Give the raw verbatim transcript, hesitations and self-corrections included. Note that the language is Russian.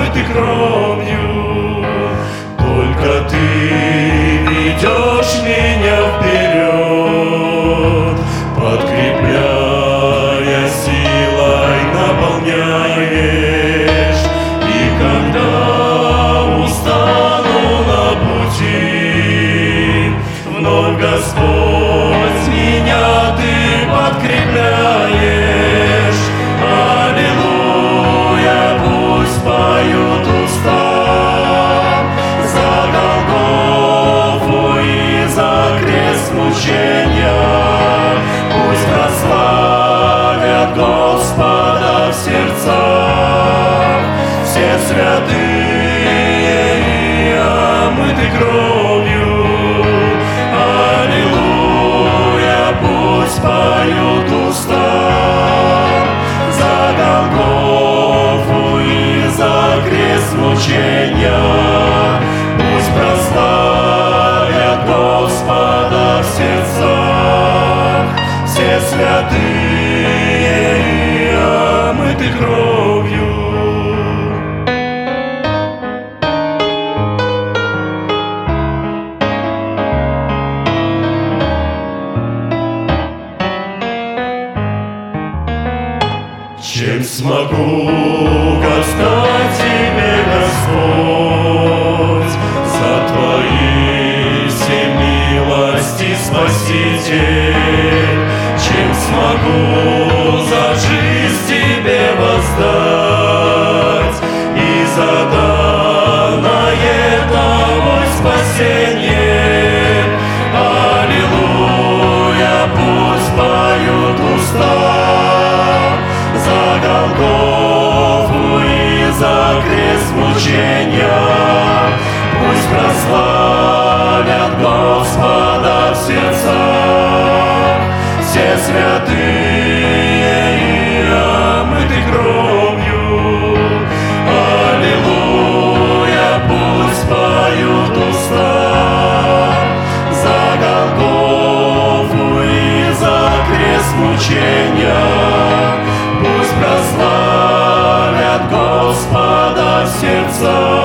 омыты кровью. Только Ты ведешь меня вперед, подкрепляя силой, наполняешь. И когда устану на пути, вновь, Господь, меня Ты подкрепляешь. Аллилуйя, пусть поют уста за Голгофу и за крест мучения. Пусть прославят Господа в сердцах все святые и омыты кровью. Аллилуйя, пусть поют уста за Голгофу и за крест мучения. Пусть прославят Господа в сердцах все святые и омыты кровью. Чем смогу воздать Тебе, Господь, за Твои все милости, Спаситель? Чем смогу за жизнь Тебе воздать и за данное Тобой спасение? Аллилуйя, пусть поют уста за Голгофу и за крест мучения. Пусть прославят Господа в сердцах все святые и омыты кровью. Аллилуйя, пусть поют уста за Голгофу и за крест мучения. Пусть прославят Господа в сердцах